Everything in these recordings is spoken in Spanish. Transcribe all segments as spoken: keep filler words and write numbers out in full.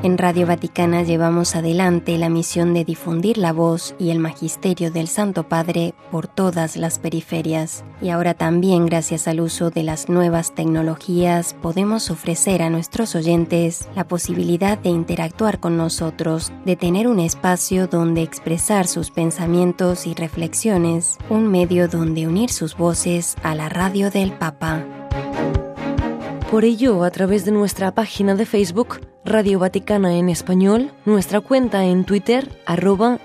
En Radio Vaticana llevamos adelante la misión de difundir la voz y el magisterio del Santo Padre por todas las periferias. Y ahora también, gracias al uso de las nuevas tecnologías, podemos ofrecer a nuestros oyentes la posibilidad de interactuar con nosotros, de tener un espacio donde expresar sus pensamientos y reflexiones, un medio donde unir sus voces a la radio del Papa. Por ello, a través de nuestra página de Facebook, Radio Vaticana en español, nuestra cuenta en Twitter, arroba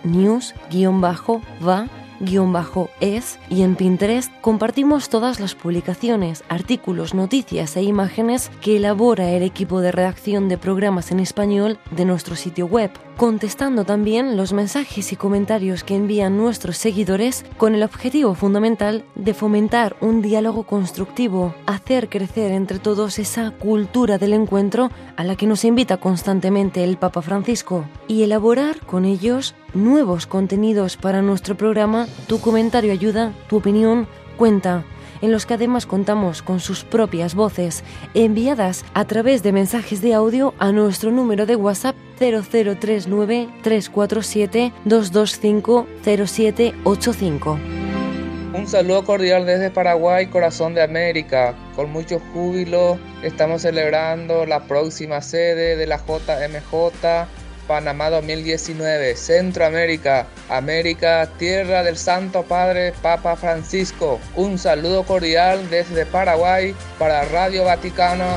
news-va-es, y en Pinterest compartimos todas las publicaciones, artículos, noticias e imágenes que elabora el equipo de redacción de programas en español de nuestro sitio web, contestando también los mensajes y comentarios que envían nuestros seguidores con el objetivo fundamental de fomentar un diálogo constructivo, hacer crecer entre todos esa cultura del encuentro a la que nos invita constantemente el Papa Francisco y elaborar con ellos nuevos contenidos para nuestro programa Tu comentario ayuda, tu opinión cuenta, en los que además contamos con sus propias voces, enviadas a través de mensajes de audio a nuestro número de WhatsApp cero cero tres nueve tres cuatro siete dos dos cinco cero siete ocho cinco. Un saludo cordial desde Paraguay, corazón de América. Con mucho júbilo estamos celebrando la próxima sede de la J M J Panamá dos mil diecinueve, Centroamérica, América, tierra del Santo Padre Papa Francisco. Un saludo cordial desde Paraguay para Radio Vaticana.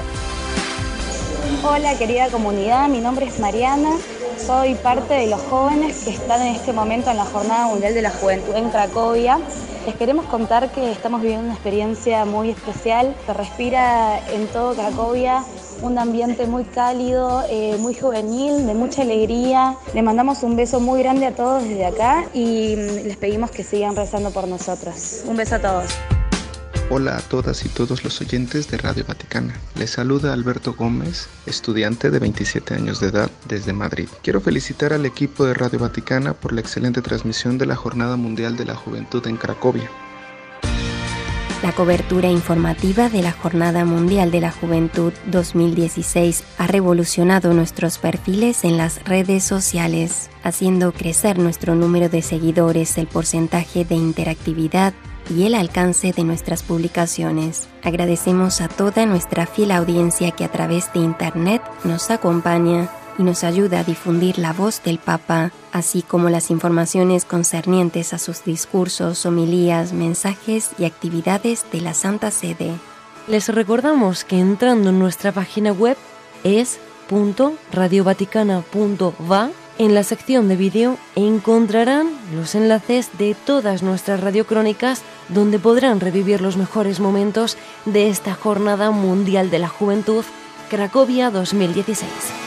Hola querida comunidad, mi nombre es Mariana, soy parte de los jóvenes que están en este momento en la Jornada Mundial de la Juventud en Cracovia. Les queremos contar que estamos viviendo una experiencia muy especial, se respira en todo Cracovia un ambiente muy cálido, eh, muy juvenil, de mucha alegría. Les mandamos un beso muy grande a todos desde acá y les pedimos que sigan rezando por nosotros. Un beso a todos. Hola a todas y todos los oyentes de Radio Vaticana. Les saluda Alberto Gómez, estudiante de veintisiete años de edad desde Madrid. Quiero felicitar al equipo de Radio Vaticana por la excelente transmisión de la Jornada Mundial de la Juventud en Cracovia. La cobertura informativa de la Jornada Mundial de la Juventud dos mil dieciséis ha revolucionado nuestros perfiles en las redes sociales, haciendo crecer nuestro número de seguidores, el porcentaje de interactividad y el alcance de nuestras publicaciones. Agradecemos a toda nuestra fiel audiencia que a través de Internet nos acompaña y nos ayuda a difundir la voz del Papa, así como las informaciones concernientes a sus discursos, homilías, mensajes y actividades de la Santa Sede. Les recordamos que entrando en nuestra página web es punto radio vaticana punto va, en la sección de vídeo encontrarán los enlaces de todas nuestras radiocrónicas donde podrán revivir los mejores momentos de esta Jornada Mundial de la Juventud Cracovia dos mil dieciséis.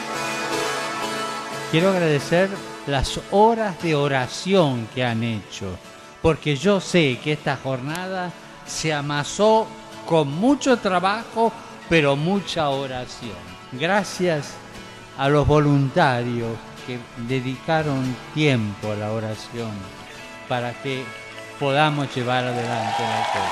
Quiero agradecer las horas de oración que han hecho, porque yo sé que esta jornada se amasó con mucho trabajo, pero mucha oración. Gracias a los voluntarios que dedicaron tiempo a la oración para que podamos llevar adelante la cosa.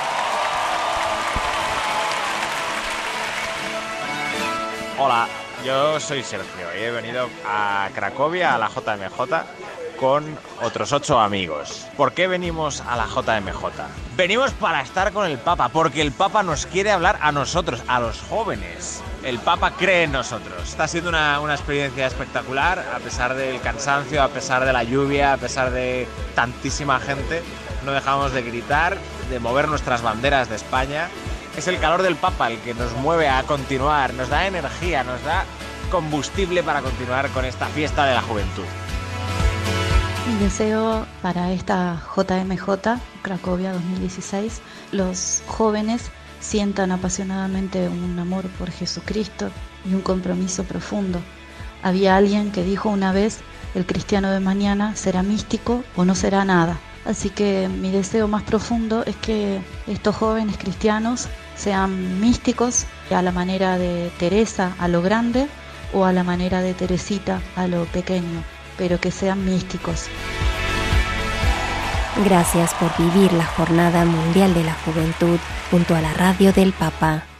Hola, yo soy Sergio y he venido a Cracovia, a la J M J, con otros ocho amigos. ¿Por qué venimos a la J M J? Venimos para estar con el Papa, porque el Papa nos quiere hablar a nosotros, a los jóvenes. El Papa cree en nosotros. Está siendo una, una experiencia espectacular, a pesar del cansancio, a pesar de la lluvia, a pesar de tantísima gente. No dejamos de gritar, de mover nuestras banderas de España. Es el calor del Papa el que nos mueve a continuar, nos da energía, nos da combustible para continuar con esta fiesta de la juventud. Mi deseo para esta J M J, Cracovia dos mil dieciséis, los jóvenes sientan apasionadamente un amor por Jesucristo y un compromiso profundo. Había alguien que dijo una vez, el cristiano de mañana será místico o no será nada. Así que mi deseo más profundo es que estos jóvenes cristianos sean místicos a la manera de Teresa a lo grande o a la manera de Teresita a lo pequeño, pero que sean místicos. Gracias por vivir la Jornada Mundial de la Juventud junto a la Radio del Papa.